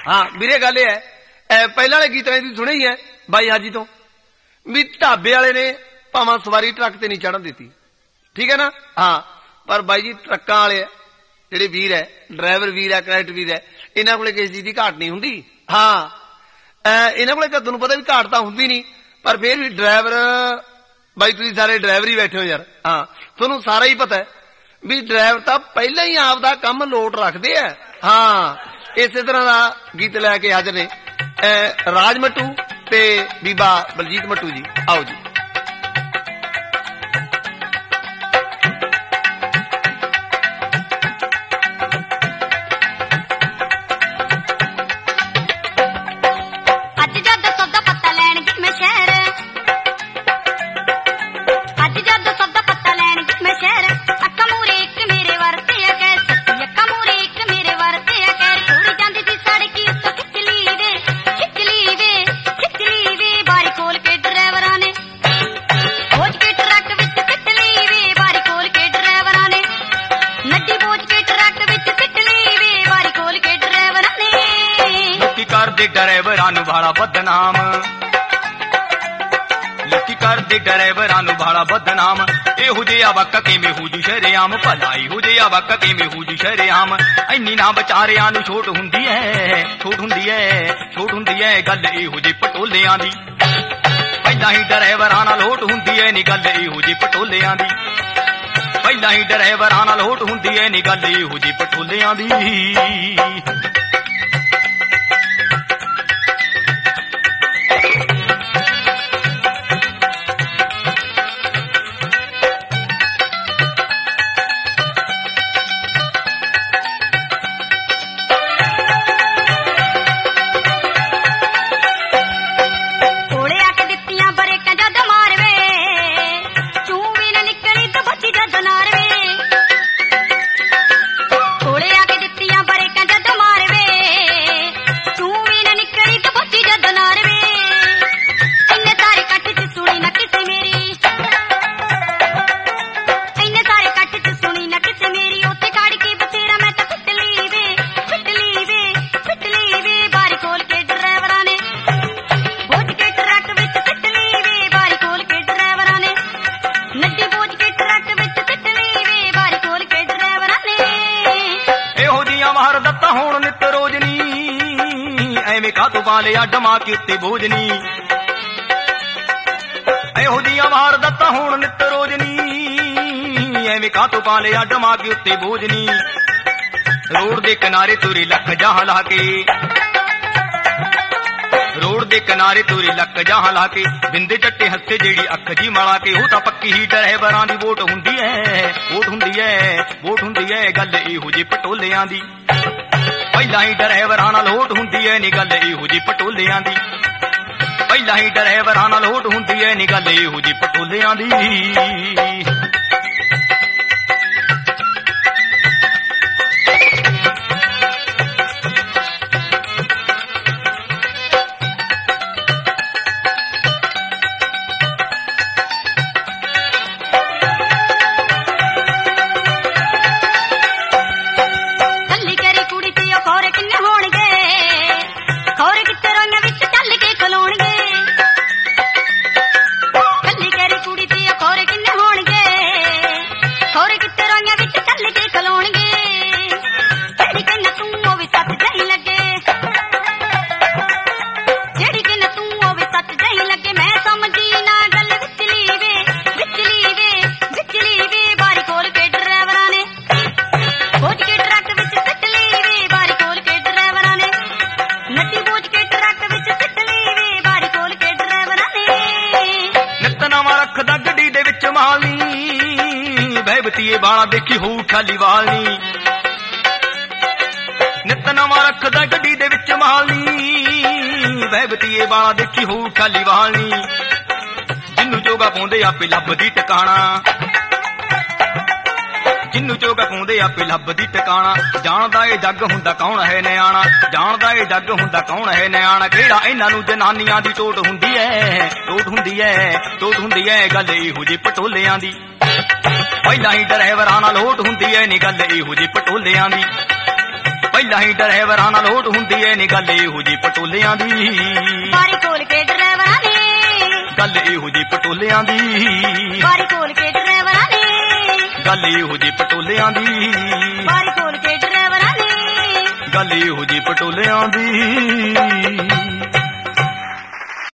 हाँ वीरे गल है पहले वाले गीत में सुने ही है बाई हाजी तो भी ढाबे वाले ने भावें सवारी ट्रक ते नहीं चढ़न देती, ठीक है ना। हाँ पर बाई जी ट्रक्कां वाले जेडे वीर है, ड्राइवर वीर है, कंडक्टर वीर है, इन्हां कोले किसी चीज की घाट नहीं हुंदी। हाँ इन्हां कोले तुहानूं पता भी घाट तां हुंदी नहीं, पर फिर भी ड्राइवर बाई तुसीं सारे ड्राइवर ही बैठे हो यार। हाँ तुहानूं सारा ही पता है भी ड्राइवर तां पहले ही आपदा काम लोट रखदे है। हाँ इस तरह का गीत लैके हाजिर ने राज मट्टू ते बीबा बलजीत मट्टू जी। आओ जी। ड्राइवरां नूं भाड़ा बदनाम लोकी करदे ड्राइवरां नूं भाड़ा बदनाम इहो जिहा वक्त किवें हो जू शरेआम भला इहो जिहा वक्त किवें हो जू शरेआम इन्नी ना विचारियां नूं छूट हुंदी है छूट हुंदी है छूट हुंदी है गल इहो जी पटोलियां दी पहलां ही ड्राइवरां नाल होट हुंदी है नी गल इहो जी पटोलियां दी पहलां ही ड्राइवरां नाल होट हुंदी है नी गल इहो जी पटोलियां दी। वालिया डमा के उत्ते बोझनी इहो जिहियां वारदातां होण नित रोजनी एवें कातों पा लिया डमा के उत्ते बोझनी रोड दे किनारे तुरी लख जहां ला के रोड दे किनारे तुरी लख जहां ला के बिंदे चट्टे हस्से जेड़ी अख जी मला के हो तां पक्की ही ड्राइवरां दी वोट हुंदी है वोट हुंदी है वोट हुंदी है गल इहो जी पटोलियां दी पहला ही ड्राइवरां नाल होट हुंदी है नी गल इहो जी पटोलियां दी पहला ही ड्राइवरां नाल होट हुंदी है नी गल इहो जी पटोलियां दी। बाला देखी हो खाली वालनी नित नवा रखदा गड्डी दे विच मालनी वहबतीए बाला देखी हो खाली वालनी जिन्नू जोगा पाउंदे आपे लभदी टकाना जिन्नू जोगा पाउंदे आपे लभदी टकाना जानदा ए जग हुंदा कौन है नियाणा जानदा ए जग हुंदा कौन है नियाणा किहड़ा इन्हां नूं जनानियां दी टोट हुंदी है टोट हुंदी है टोट हुंदी है गल इहो जी पटोलियां दी पहला ही ड्राइवरां नाल होट हुंदी है नी गल इहो जी पटोलियां दी ਪਹਿਲਾਂ ਹੀ ਡਰਾਈਵਰਾਂ ਨਾਲ ਲੋਟ ਹੁੰਦੀ ਏ ਨੀ ਗੱਲ ਇਹੋ ਜੀ ਪਟੋਲਿਆਂ ਦੀ ਬਾਰੀ ਖੋਲ ਕੇ ਡਰਾਈਵਰਾਂ ਨੇ ਗੱਲ ਇਹੋ ਜੀ ਪਟੋਲਿਆਂ ਦੀ ਬਾਰੀ ਖੋਲ ਕੇ ਡਰਾਈਵਰਾਂ ਨੇ ਗੱਲ ਇਹੋ ਜੀ ਪਟੋਲਿਆਂ ਦੀ ਬਾਰੀ ਖੋਲ ਕੇ ਡਰਾਈਵਰਾਂ ਨੇ ਗੱਲ ਇਹੋ ਜੀ ਪਟੋਲਿਆਂ ਦੀ